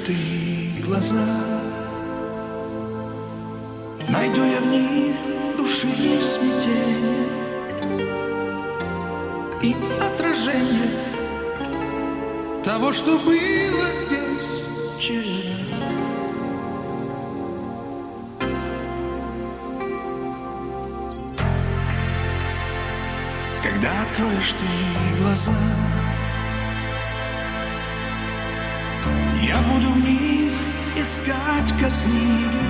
ты глаза, найду я в них души смятение и отражение того, что было здесь вчера. Когда откроешь ты глаза, я буду в них искать, как книги,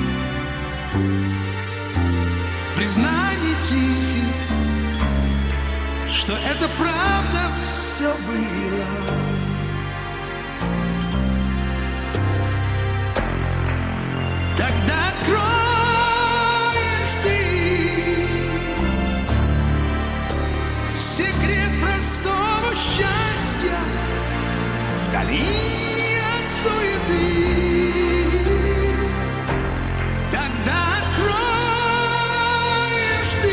признаний тихих, что это правда все было. Тогда откроешь ты секрет простого счастья вдали от суеты. Тогда откроешь ты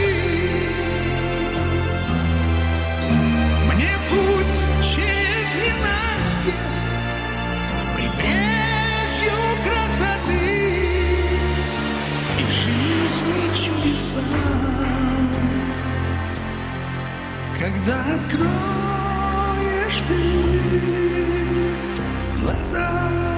мне путь через ненастье к прибрежью красоты и жизни чудеса. Когда откроешь ты глаза.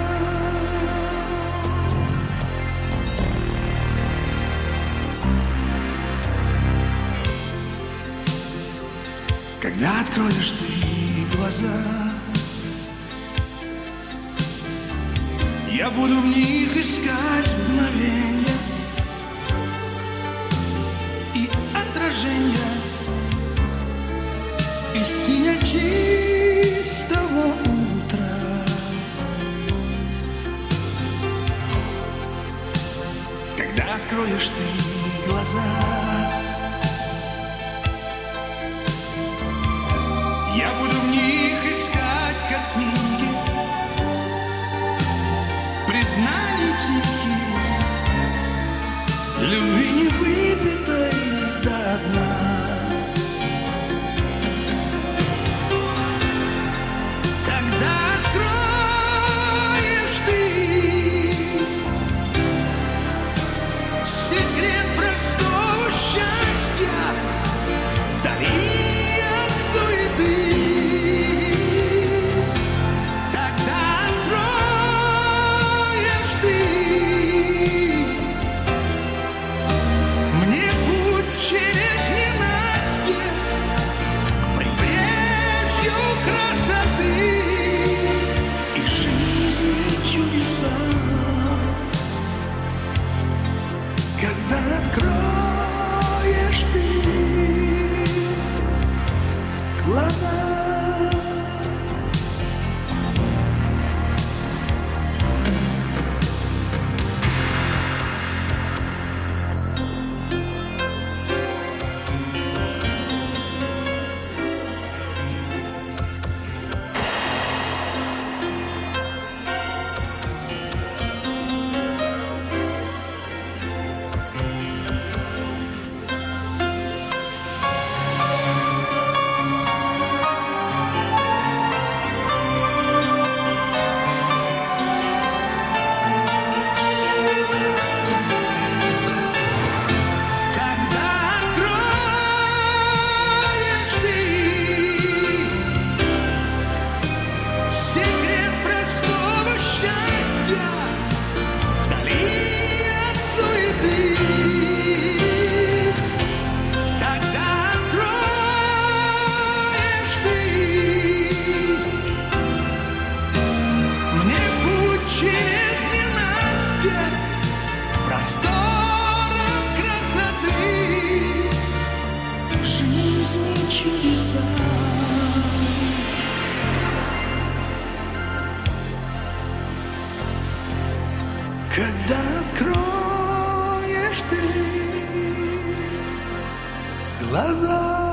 Когда откроешь ты глаза, я буду в них искать мгновенья и отражения из синя чистого утра. Когда откроешь ты глаза, я буду в них искать, как книги, признаний тихих, любви не выпитой до дна. Тогда откроешь ты секрет простого счастья вдали от суеты. Тогда откроешь ты мне путь через ненастье к прибрежью красоты и жизни чудеса. Когда откроешь ты глаза. Когда откроешь ты глаза.